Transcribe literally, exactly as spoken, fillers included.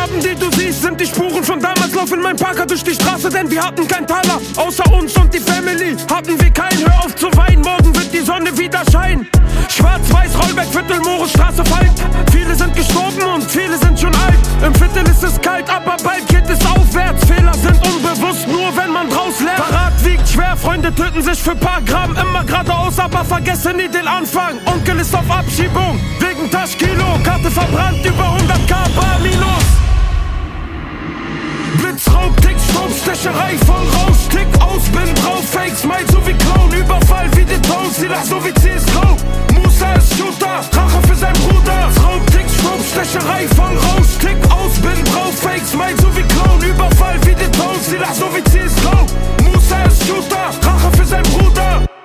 Narben, die du siehst, sind die Spuren von damals. Lauf in mein Parker durch die Straße, denn wir hatten kein Taler. Außer uns und die Family hatten wir keinen. Hör auf zu weinen, morgen wird die Sonne wieder scheinen. Schwarz-Weiß, Rollberg, Viertel, Mohrenstraße, Falk. Viele sind gestorben und viele sind schon alt. Im Viertel ist es kalt, aber bald geht es aufwärts. Fehler sind unbewusst, nur wenn man draus lernt. Parat wiegt schwer, Freunde töten sich für paar Gramm. Immer geradeaus, aber vergessen nie den Anfang. Onkel ist auf Abschiebung, wegen Taschkilo. Karte verbrannt, über hundert K bar minus. Blitzraub, Tick, Stromstecherei, voll raus. Tick aus, bin drauf, Fake, Smile so wie Clown. Überfall wie die Tones, sie lacht so wie C S G O. Musa ist Shooter, Rache für sein Bruder. Raub, Tick, Stromstecherei, voll raus. Tick aus, bin drauf, Fake, Smile so wie Clown. Überfall wie die Tones, sie lacht so wie C S G O. Musa ist Shooter, Rache für sein Bruder.